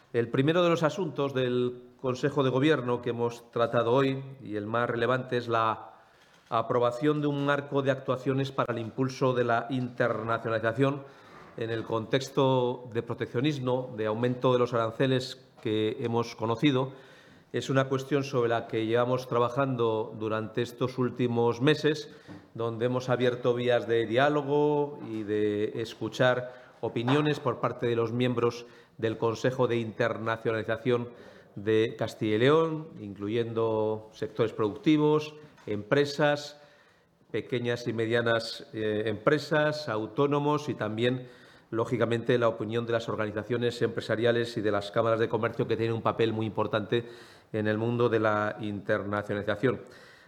El primero de los asuntos del Consejo de Gobierno que hemos tratado hoy, y el más relevante, es la aprobación de un marco de actuaciones para el impulso de la internacionalización en el contexto de proteccionismo, de aumento de los aranceles que hemos conocido. Es una cuestión sobre la que llevamos trabajando durante estos últimos meses, donde hemos abierto vías de diálogo y de escuchar opiniones por parte de los miembros del Consejo de Internacionalización de Castilla y León, incluyendo sectores productivos, empresas, pequeñas y medianas empresas, autónomos y también, lógicamente, la opinión de las organizaciones empresariales y de las cámaras de comercio, que tienen un papel muy importante en el mundo de la internacionalización.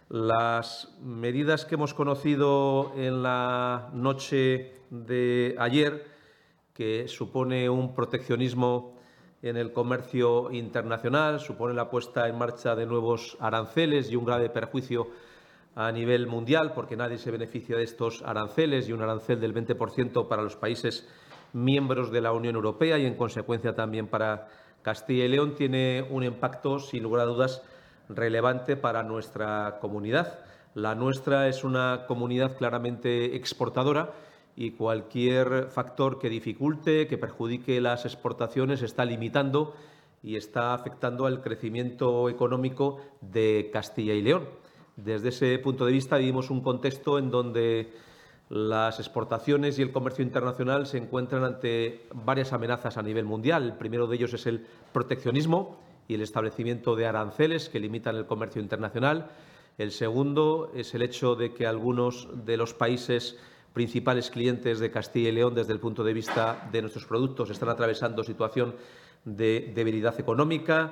Las medidas que hemos conocido en la noche de ayer, que supone un proteccionismo en el comercio internacional, supone la puesta en marcha de nuevos aranceles y un grave perjuicio a nivel mundial, porque nadie se beneficia de estos aranceles, y un arancel del 20% para los países miembros de la Unión Europea y, en consecuencia, también para Castilla y León, tiene un impacto, sin lugar a dudas, relevante para nuestra comunidad. La nuestra es una comunidad claramente exportadora y cualquier factor que dificulte, que perjudique las exportaciones, está limitando y está afectando al crecimiento económico de Castilla y León. Desde ese punto de vista, vivimos un contexto en donde las exportaciones y el comercio internacional se encuentran ante varias amenazas a nivel mundial. El primero de ellos es el proteccionismo y el establecimiento de aranceles que limitan el comercio internacional. El segundo es el hecho de que algunos de los países principales clientes de Castilla y León, desde el punto de vista de nuestros productos, están atravesando situación de debilidad económica,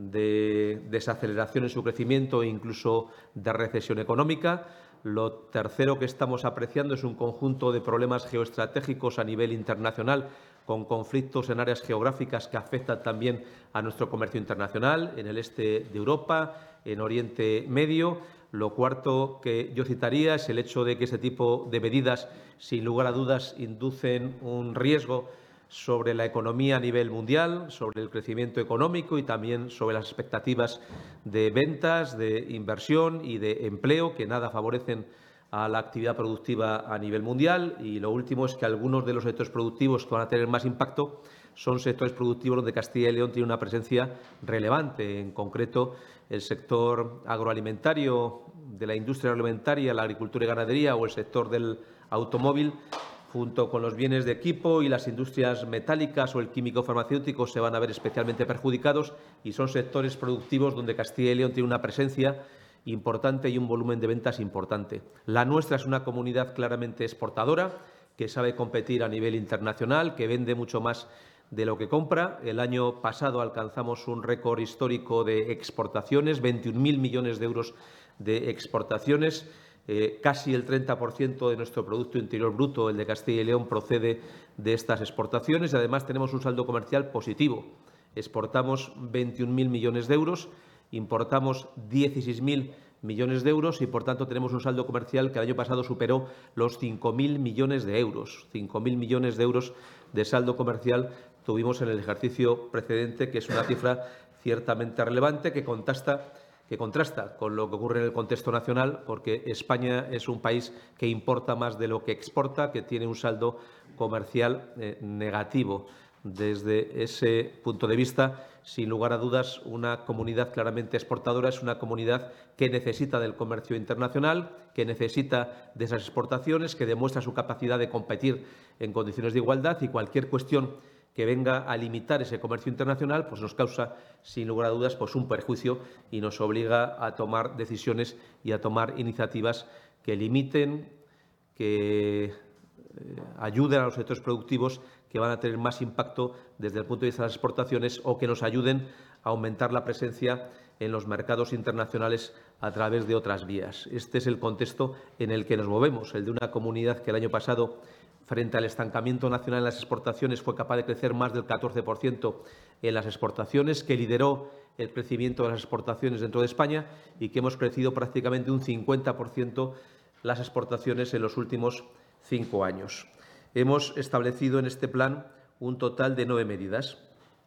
de desaceleración en su crecimiento e incluso de recesión económica. Lo tercero que estamos apreciando es un conjunto de problemas geoestratégicos a nivel internacional, con conflictos en áreas geográficas que afectan también a nuestro comercio internacional, en el este de Europa, en Oriente Medio. Lo cuarto que yo citaría es el hecho de que este tipo de medidas, sin lugar a dudas, inducen un riesgo sobre la economía a nivel mundial, sobre el crecimiento económico y también sobre las expectativas de ventas, de inversión y de empleo, que nada favorecen a la actividad productiva a nivel mundial. Y lo último es que algunos de los sectores productivos que van a tener más impacto son sectores productivos donde Castilla y León tiene una presencia relevante, en concreto el sector agroalimentario, de la industria agroalimentaria, la agricultura y ganadería, o el sector del automóvil, junto con los bienes de equipo y las industrias metálicas o el químico farmacéutico, se van a ver especialmente perjudicados, y son sectores productivos donde Castilla y León tiene una presencia importante y un volumen de ventas importante. La nuestra es una comunidad claramente exportadora, que sabe competir a nivel internacional, que vende mucho más de lo que compra. El año pasado alcanzamos un récord histórico de exportaciones, 21.000 millones de euros de exportaciones. Casi el 30% de nuestro Producto Interior Bruto, el de Castilla y León, procede de estas exportaciones, y además tenemos un saldo comercial positivo. Exportamos 21.000 millones de euros, importamos 16.000 millones de euros y, por tanto, tenemos un saldo comercial que el año pasado superó los 5.000 millones de euros. 5.000 millones de euros de saldo comercial tuvimos en el ejercicio precedente, que es una cifra ciertamente relevante que contrasta con lo que ocurre en el contexto nacional, porque España es un país que importa más de lo que exporta, que tiene un saldo comercial negativo. Desde ese punto de vista, sin lugar a dudas, una comunidad claramente exportadora es una comunidad que necesita del comercio internacional, que necesita de esas exportaciones, que demuestra su capacidad de competir en condiciones de igualdad, y cualquier cuestión que venga a limitar ese comercio internacional pues nos causa, sin lugar a dudas, pues un perjuicio, y nos obliga a tomar decisiones y a tomar iniciativas que limiten, que ayuden a los sectores productivos que van a tener más impacto desde el punto de vista de las exportaciones, o que nos ayuden a aumentar la presencia en los mercados internacionales a través de otras vías. Este es el contexto en el que nos movemos, el de una comunidad que el año pasado, frente al estancamiento nacional en las exportaciones, fue capaz de crecer más del 14% en las exportaciones, que lideró el crecimiento de las exportaciones dentro de España, y que hemos crecido prácticamente un 50% las exportaciones en los últimos 5 años. Hemos establecido en este plan un total de 9 medidas.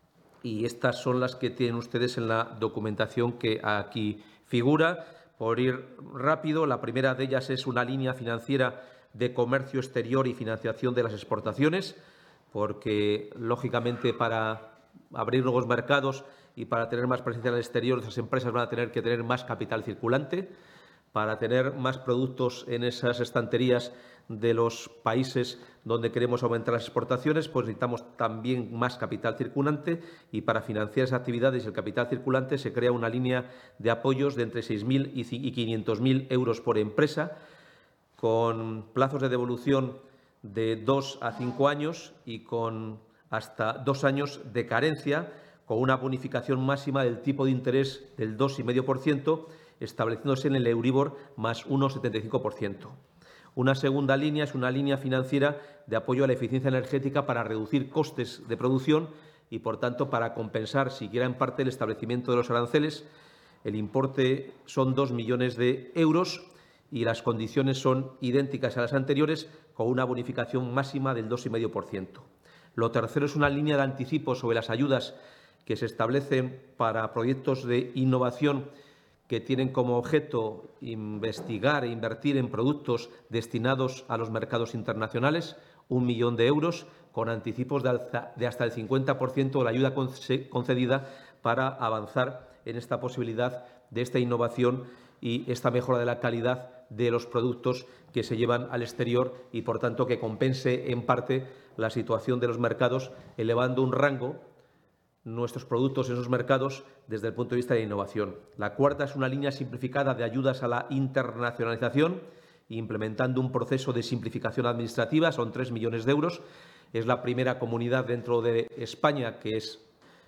y estas son las que tienen ustedes en la documentación que aquí figura. Por ir rápido, la primera de ellas es una línea financiera de comercio exterior y financiación de las exportaciones, porque, lógicamente, para abrir nuevos mercados y para tener más presencia en el exterior, esas empresas van a tener que tener más capital circulante. Para tener más productos en esas estanterías de los países donde queremos aumentar las exportaciones, pues necesitamos también más capital circulante, y para financiar esas actividades y el capital circulante se crea una línea de apoyos de entre 6.000 y 500.000 euros por empresa, con plazos de devolución de 2 a 5 años y con hasta 2 años de carencia, con una bonificación máxima del tipo de interés del 2,5%, estableciéndose en el Euribor más 1,75%. Una segunda línea es una línea financiera de apoyo a la eficiencia energética para reducir costes de producción y, por tanto, para compensar siquiera en parte el establecimiento de los aranceles. El importe son 2 millones de euros y las condiciones son idénticas a las anteriores, con una bonificación máxima del 2,5%. Lo tercero es una línea de anticipo sobre las ayudas que se establecen para proyectos de innovación que tienen como objeto investigar e invertir en productos destinados a los mercados internacionales, 1 millón de euros, con anticipos de hasta el 50% de la ayuda concedida para avanzar en esta posibilidad de esta innovación y esta mejora de la calidad de los productos que se llevan al exterior y, por tanto, que compense en parte la situación de los mercados, elevando un rango nuestros productos en esos mercados desde el punto de vista de innovación. La cuarta es una línea simplificada de ayudas a la internacionalización, implementando un proceso de simplificación administrativa. Son 3 millones de euros. Es la primera comunidad dentro de España que es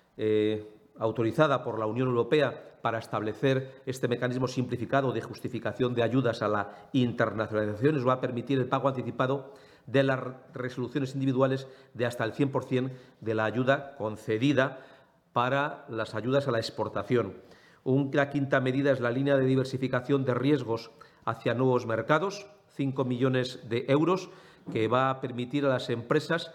autorizada por la Unión Europea para establecer este mecanismo simplificado de justificación de ayudas a la internacionalización. Nos va a permitir el pago anticipado de las resoluciones individuales de hasta el 100% de la ayuda concedida para las ayudas a la exportación. Una quinta medida es la línea de diversificación de riesgos hacia nuevos mercados, 5 millones de euros, que va a permitir a las empresas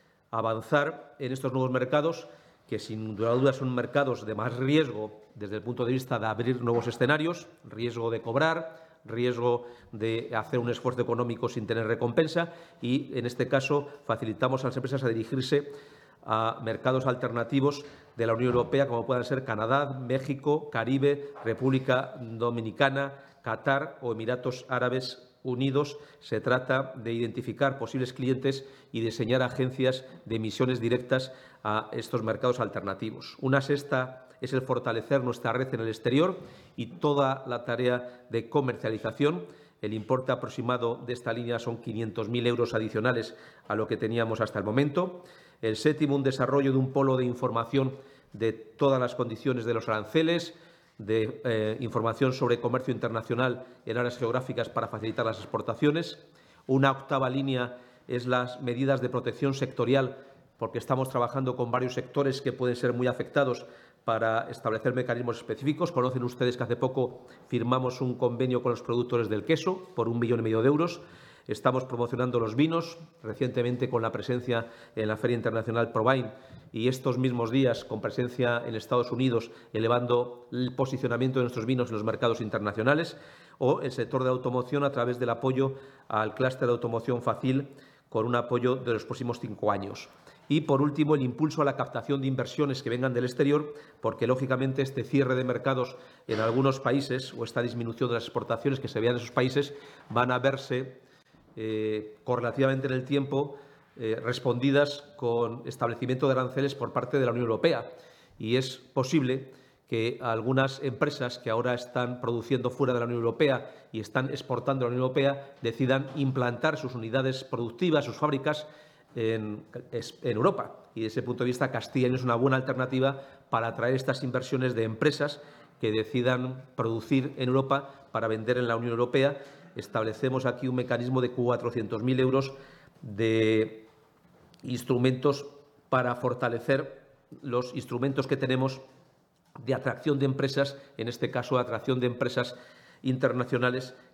avanzar en estos nuevos mercados, que sin duda son mercados de más riesgo desde el punto de vista de abrir nuevos escenarios, riesgo de cobrar, riesgo de hacer un esfuerzo económico sin tener recompensa, y en este caso facilitamos a las empresas a dirigirse a mercados alternativos de la Unión Europea, como puedan ser Canadá, México, Caribe, República Dominicana, Qatar o Emiratos Árabes Unidos. Se trata de identificar posibles clientes y diseñar agencias de emisiones directas a estos mercados alternativos. Una sexta es el fortalecer nuestra red en el exterior y toda la tarea de comercialización. El importe aproximado de esta línea son 500.000 euros adicionales a lo que teníamos hasta el momento. El séptimo, un desarrollo de un polo de información de todas las condiciones de los aranceles, de información sobre comercio internacional en áreas geográficas para facilitar las exportaciones. Una octava línea es las medidas de protección sectorial, porque estamos trabajando con varios sectores que pueden ser muy afectados para establecer mecanismos específicos. Conocen ustedes que hace poco firmamos un convenio con los productores del queso por 1,5 millones de euros. Estamos promocionando los vinos, recientemente con la presencia en la Feria Internacional ProWine y estos mismos días con presencia en Estados Unidos, elevando el posicionamiento de nuestros vinos en los mercados internacionales, o el sector de automoción a través del apoyo al clúster de automoción fácil con un apoyo de los próximos 5 años. Y, por último, el impulso a la captación de inversiones que vengan del exterior, porque, lógicamente, este cierre de mercados en algunos países o esta disminución de las exportaciones que se vean en esos países van a verse correlativamente en el tiempo respondidas con establecimiento de aranceles por parte de la Unión Europea. Y es posible que algunas empresas que ahora están produciendo fuera de la Unión Europea y están exportando a la Unión Europea decidan implantar sus unidades productivas, sus fábricas en Europa. Y desde ese punto de vista, Castilla y León es una buena alternativa para atraer estas inversiones de empresas que decidan producir en Europa para vender en la Unión Europea. Establecemos aquí un mecanismo de 400.000 euros de instrumentos para fortalecer los instrumentos que tenemos de atracción de empresas, en este caso atracción de empresas internacionales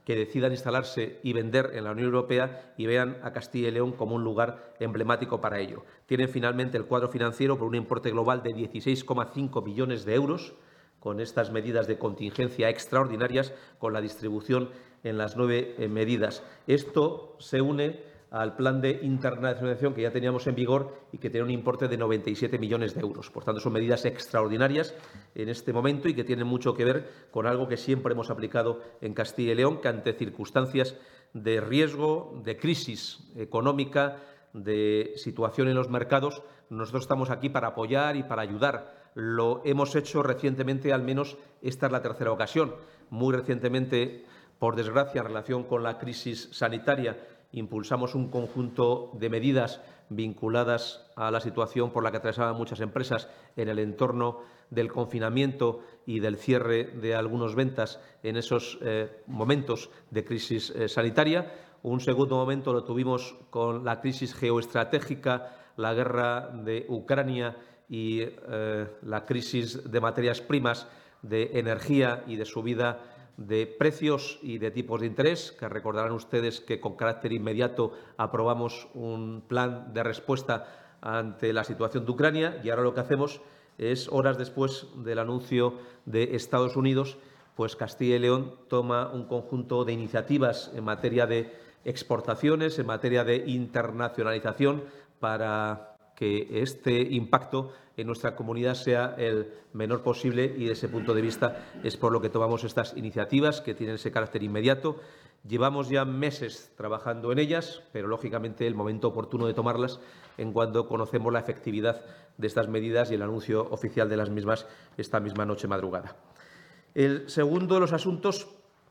que decidan instalarse y vender en la Unión Europea y vean a Castilla y León como un lugar emblemático para ello. Tienen finalmente el cuadro financiero por un importe global de 16,5 millones de euros, con estas medidas de contingencia extraordinarias, con la distribución en las 9 medidas. Esto se une al plan de internacionalización que ya teníamos en vigor y que tiene un importe de 97 millones de euros. Por tanto, son medidas extraordinarias en este momento y que tienen mucho que ver con algo que siempre hemos aplicado en Castilla y León, que ante circunstancias de riesgo, de crisis económica, de situación en los mercados, nosotros estamos aquí para apoyar y para ayudar. Lo hemos hecho recientemente, al menos esta es la tercera ocasión. Muy recientemente, por desgracia, en relación con la crisis sanitaria, impulsamos un conjunto de medidas vinculadas a la situación por la que atravesaban muchas empresas en el entorno del confinamiento y del cierre de algunas ventas en esos momentos de crisis sanitaria. Un segundo momento lo tuvimos con la crisis geoestratégica, la guerra de Ucrania y la crisis de materias primas, de energía y de subida de precios y de tipos de interés, que recordarán ustedes que con carácter inmediato aprobamos un plan de respuesta ante la situación de Ucrania y ahora lo que hacemos es, horas después del anuncio de Estados Unidos, pues Castilla y León toma un conjunto de iniciativas en materia de exportaciones, en materia de internacionalización, para que este impacto en nuestra comunidad sea el menor posible y, desde ese punto de vista, es por lo que tomamos estas iniciativas que tienen ese carácter inmediato. Llevamos ya meses trabajando en ellas, pero, lógicamente, el momento oportuno de tomarlas en cuanto conocemos la efectividad de estas medidas y el anuncio oficial de las mismas esta misma noche madrugada. El segundo de los asuntos,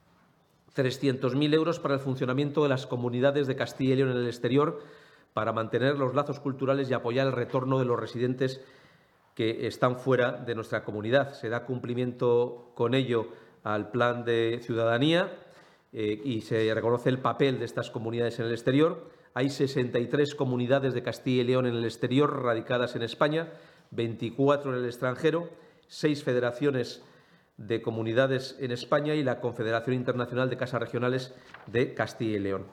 300.000 euros para el funcionamiento de las comunidades de Castilla y León en el exterior, para mantener los lazos culturales y apoyar el retorno de los residentes que están fuera de nuestra comunidad. Se da cumplimiento con ello al Plan de Ciudadanía y se reconoce el papel de estas comunidades en el exterior. Hay 63 comunidades de Castilla y León en el exterior radicadas en España, 24 en el extranjero, 6 federaciones de comunidades en España y la Confederación Internacional de Casas Regionales de Castilla y León.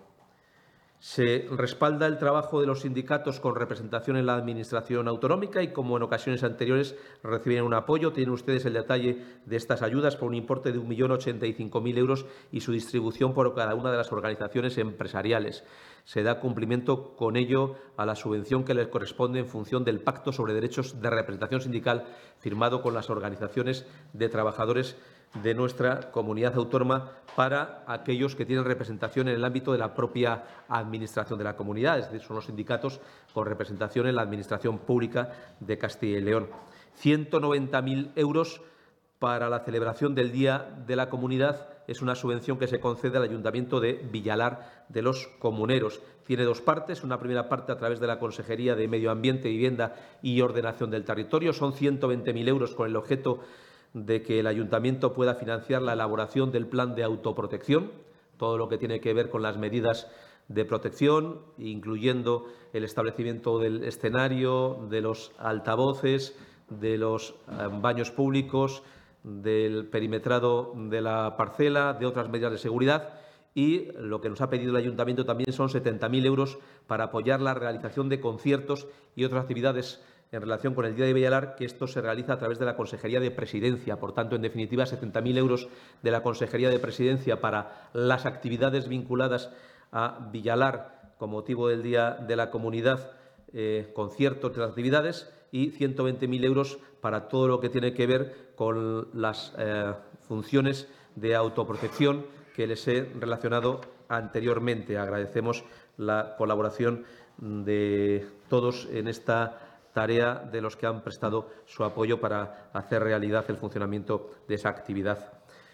Se respalda el trabajo de los sindicatos con representación en la Administración autonómica y, como en ocasiones anteriores, reciben un apoyo. Tienen ustedes el detalle de estas ayudas por un importe de 1.085.000 euros y su distribución por cada una de las organizaciones empresariales. Se da cumplimiento con ello a la subvención que les corresponde en función del Pacto sobre Derechos de Representación Sindical firmado con las organizaciones de trabajadores de nuestra comunidad autónoma para aquellos que tienen representación en el ámbito de la propia Administración de la comunidad, es decir, son los sindicatos con representación en la Administración pública de Castilla y León. 190.000 euros para la celebración del Día de la Comunidad. Es una subvención que se concede al Ayuntamiento de Villalar de los Comuneros. Tiene dos partes. Una primera parte a través de la Consejería de Medio Ambiente, Vivienda y Ordenación del Territorio. Son 120.000 euros con el objeto de que el Ayuntamiento pueda financiar la elaboración del plan de autoprotección, todo lo que tiene que ver con las medidas de protección, incluyendo el establecimiento del escenario, de los altavoces, de los baños públicos, del perimetrado de la parcela, de otras medidas de seguridad. Y lo que nos ha pedido el Ayuntamiento también son 70.000 euros para apoyar la realización de conciertos y otras actividades en relación con el Día de Villalar, que esto se realiza a través de la Consejería de Presidencia. Por tanto, en definitiva, 70.000 euros de la Consejería de Presidencia para las actividades vinculadas a Villalar con motivo del Día de la Comunidad, conciertos y otras actividades, y 120.000 euros para todo lo que tiene que ver con las funciones de autoprotección que les he relacionado anteriormente. Agradecemos la colaboración de todos en esta tarea, de los que han prestado su apoyo para hacer realidad el funcionamiento de esa actividad.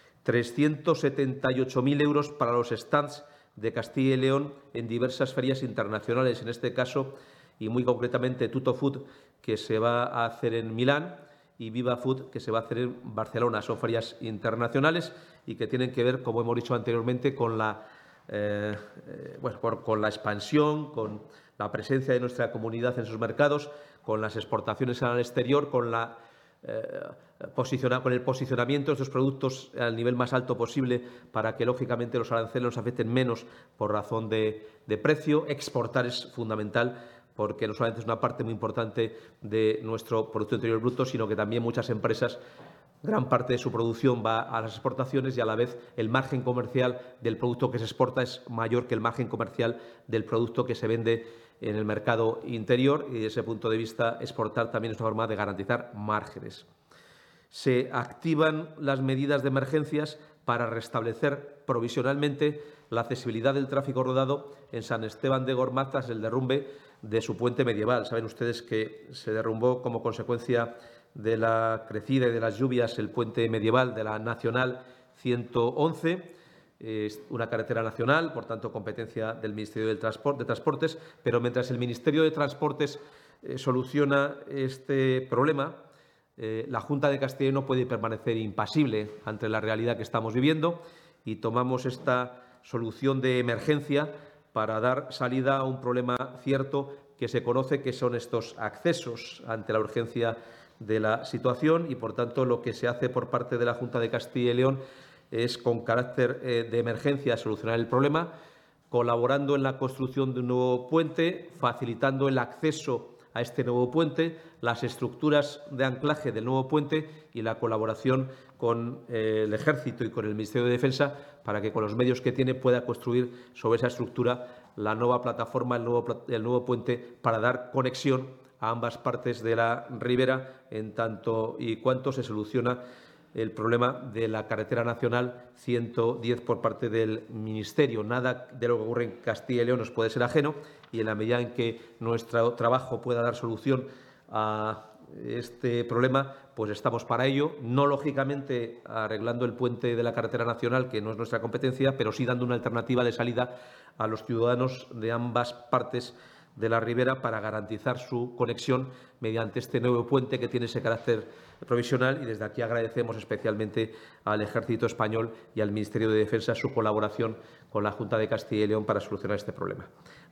378.000 euros para los stands de Castilla y León en diversas ferias internacionales, en este caso, y muy concretamente Tutto Food, que se va a hacer en Milán, y Viva Food, que se va a hacer en Barcelona. Son ferias internacionales y que tienen que ver, como hemos dicho anteriormente, con la expansión, con la presencia de nuestra comunidad en sus mercados, con las exportaciones al exterior, con la con el posicionamiento de estos productos al nivel más alto posible para que, lógicamente, los aranceles nos afecten menos por razón de precio. Exportar es fundamental porque no solamente es una parte muy importante de nuestro Producto Interior Bruto, sino que también muchas empresas, gran parte de su producción va a las exportaciones y, a la vez, el margen comercial del producto que se exporta es mayor que el margen comercial del producto que se vende en el mercado interior, y, desde ese punto de vista, exportar también es una forma de garantizar márgenes. Se activan las medidas de emergencias para restablecer provisionalmente la accesibilidad del tráfico rodado en San Esteban de Gormaz tras el derrumbe de su puente medieval. Saben ustedes que se derrumbó como consecuencia de la crecida y de las lluvias el puente medieval de la Nacional 111, es una carretera nacional, por tanto, competencia del Ministerio de Transportes, pero mientras el Ministerio de Transportes soluciona este problema, la Junta de Castilla y León no puede permanecer impasible ante la realidad que estamos viviendo, y tomamos esta solución de emergencia para dar salida a un problema cierto que se conoce, que son estos accesos ante la urgencia de la situación, y, por tanto, lo que se hace por parte de la Junta de Castilla y León es, con carácter de emergencia, solucionar el problema, colaborando en la construcción de un nuevo puente, facilitando el acceso a este nuevo puente, las estructuras de anclaje del nuevo puente y la colaboración con el Ejército y con el Ministerio de Defensa para que, con los medios que tiene, pueda construir sobre esa estructura la nueva plataforma, el nuevo puente, para dar conexión a ambas partes de la ribera, en tanto y cuanto se soluciona el problema de la carretera nacional 110 por parte del Ministerio. Nada de lo que ocurre en Castilla y León nos puede ser ajeno, y, en la medida en que nuestro trabajo pueda dar solución a este problema, pues estamos para ello, no lógicamente arreglando el puente de la carretera nacional, que no es nuestra competencia, pero sí dando una alternativa de salida a los ciudadanos de ambas partes de la ribera para garantizar su conexión mediante este nuevo puente que tiene ese carácter provisional. Y desde aquí agradecemos especialmente al Ejército español y al Ministerio de Defensa su colaboración con la Junta de Castilla y León para solucionar este problema.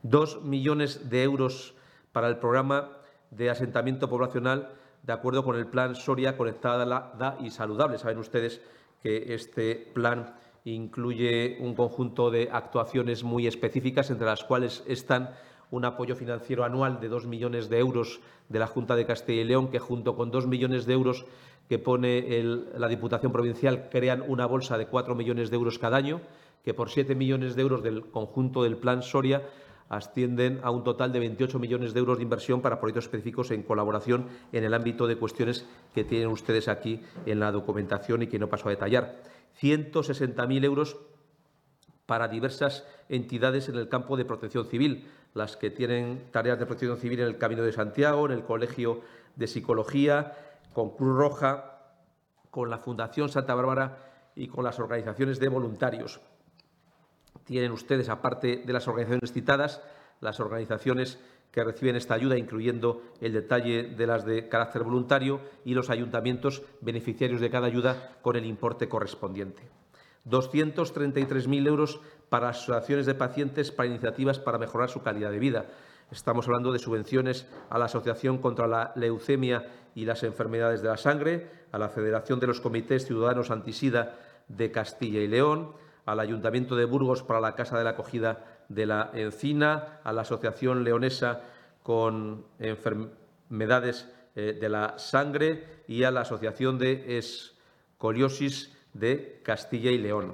2 millones de euros para el programa de asentamiento poblacional, de acuerdo con el Plan Soria Conectada y Saludable. Saben ustedes que este plan incluye un conjunto de actuaciones muy específicas, entre las cuales están un apoyo financiero anual de 2 millones de euros de la Junta de Castilla y León, que, junto con 2 millones de euros que pone la Diputación Provincial, crean una bolsa de 4 millones de euros cada año, que, por 7 millones de euros del conjunto del Plan Soria, ascienden a un total de 28 millones de euros de inversión para proyectos específicos en colaboración en el ámbito de cuestiones que tienen ustedes aquí en la documentación y que no paso a detallar. 160.000 euros para diversas entidades en el campo de protección civil, las que tienen tareas de protección civil en el Camino de Santiago, en el Colegio de Psicología, con Cruz Roja, con la Fundación Santa Bárbara y con las organizaciones de voluntarios. Tienen ustedes, aparte de las organizaciones citadas, las organizaciones que reciben esta ayuda, incluyendo el detalle de las de carácter voluntario, y los ayuntamientos beneficiarios de cada ayuda con el importe correspondiente. 233.000 euros para asociaciones de pacientes para iniciativas para mejorar su calidad de vida. Estamos hablando de subvenciones a la Asociación contra la Leucemia y las Enfermedades de la Sangre, a la Federación de los Comités Ciudadanos Antisida de Castilla y León, al Ayuntamiento de Burgos para la Casa de la Acogida de la Encina, a la Asociación Leonesa con Enfermedades de la Sangre y a la Asociación de Escoliosis de Castilla y León.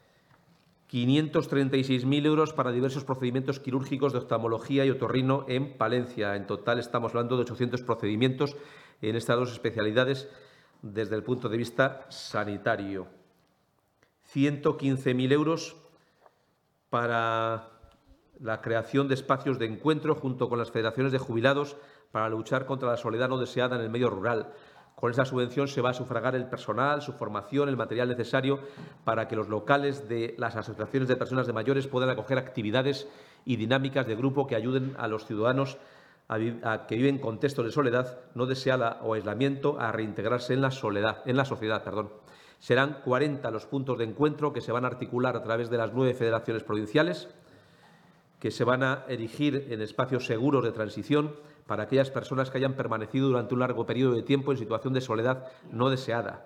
536.000 euros para diversos procedimientos quirúrgicos de oftalmología y otorrino en Palencia. En total estamos hablando de 800 procedimientos en estas dos especialidades desde el punto de vista sanitario. 115.000 euros para la creación de espacios de encuentro junto con las federaciones de jubilados para luchar contra la soledad no deseada en el medio rural. Con esa subvención se va a sufragar el personal, su formación, el material necesario para que los locales de las asociaciones de personas de mayores puedan acoger actividades y dinámicas de grupo que ayuden a los ciudadanos que viven contextos de soledad no deseada o aislamiento a reintegrarse en la sociedad. Serán 40 los puntos de encuentro que se van a articular a través de las 9 federaciones provinciales, que se van a erigir en espacios seguros de transición para aquellas personas que hayan permanecido durante un largo periodo de tiempo en situación de soledad no deseada.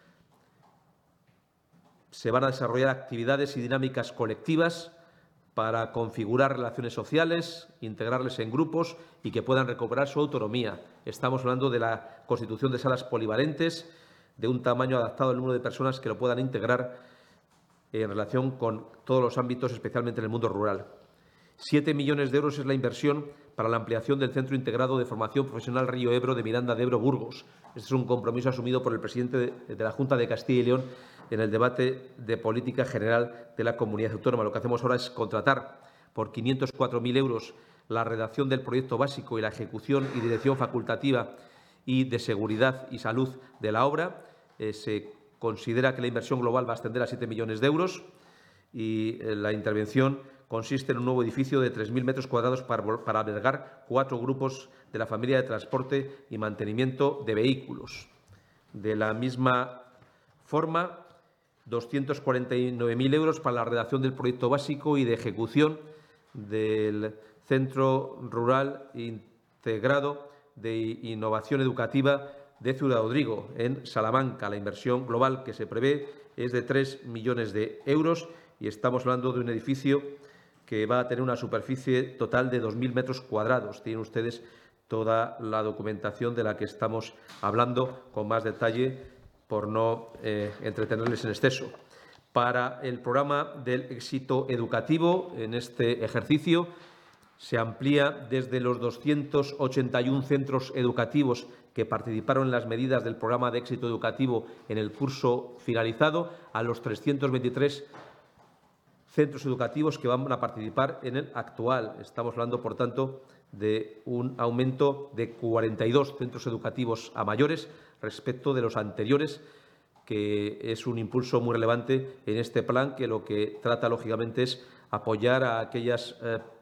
Se van a desarrollar actividades y dinámicas colectivas para configurar relaciones sociales, integrarles en grupos y que puedan recuperar su autonomía. Estamos hablando de la constitución de salas polivalentes de un tamaño adaptado al número de personas que lo puedan integrar en relación con todos los ámbitos, especialmente en el mundo rural. 7 millones de euros es la inversión para la ampliación del Centro Integrado de Formación Profesional Río Ebro de Miranda de Ebro, Burgos. Este es un compromiso asumido por el presidente de la Junta de Castilla y León en el debate de política general de la comunidad autónoma. Lo que hacemos ahora es contratar por 504.000 euros la redacción del proyecto básico y la ejecución y dirección facultativa y de seguridad y salud de la obra. Se considera que la inversión global va a ascender a 7 millones de euros y la intervención consiste en un nuevo edificio de 3.000 metros cuadrados para albergar 4 grupos de la familia de transporte y mantenimiento de vehículos. De la misma forma, 249.000 euros para la redacción del proyecto básico y de ejecución del Centro Rural Integrado de Innovación Educativa de Ciudad Rodrigo, en Salamanca. La inversión global que se prevé es de 3 millones de euros y estamos hablando de un edificio que va a tener una superficie total de 2.000 metros cuadrados. Tienen ustedes toda la documentación de la que estamos hablando con más detalle por no entretenerles en exceso. Para el programa del éxito educativo, en este ejercicio se amplía desde los 281 centros educativos que participaron en las medidas del programa de éxito educativo en el curso finalizado a los 323 centros educativos que van a participar en el actual. Estamos hablando, por tanto, de un aumento de 42 centros educativos a mayores respecto de los anteriores, que es un impulso muy relevante en este plan, que lo que trata, lógicamente, es apoyar a aquellos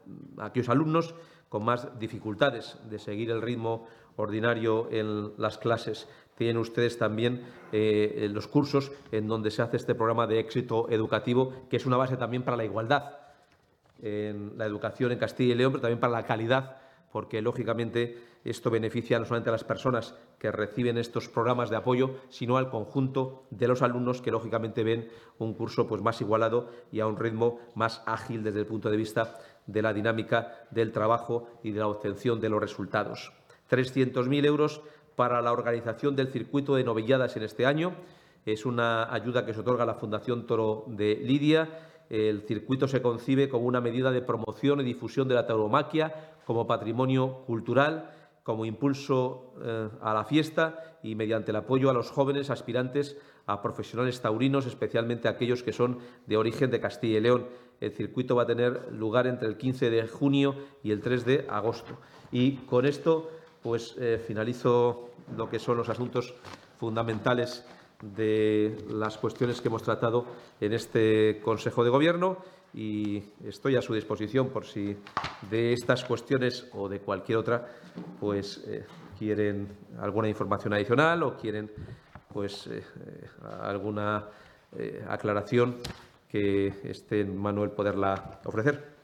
alumnos con más dificultades de seguir el ritmo ordinario en las clases. Tienen ustedes también los cursos en donde se hace este programa de éxito educativo, que es una base también para la igualdad en la educación en Castilla y León, pero también para la calidad, porque, lógicamente, esto beneficia no solamente a las personas que reciben estos programas de apoyo, sino al conjunto de los alumnos que, lógicamente, ven un curso más igualado y a un ritmo más ágil desde el punto de vista de la dinámica del trabajo y de la obtención de los resultados. 300.000 euros para la organización del circuito de novilladas en este año. Es una ayuda que se otorga a la Fundación Toro de Lidia. El circuito se concibe como una medida de promoción y difusión de la tauromaquia como patrimonio cultural, como impulso a la fiesta y mediante el apoyo a los jóvenes aspirantes a profesionales taurinos, especialmente aquellos que son de origen de Castilla y León. El circuito va a tener lugar entre el 15 de junio y el 3 de agosto. Y con esto finalizo lo que son los asuntos fundamentales de las cuestiones que hemos tratado en este Consejo de Gobierno y estoy a su disposición por si de estas cuestiones o de cualquier otra quieren alguna información adicional o quieren alguna aclaración que esté en Manuel poderla ofrecer.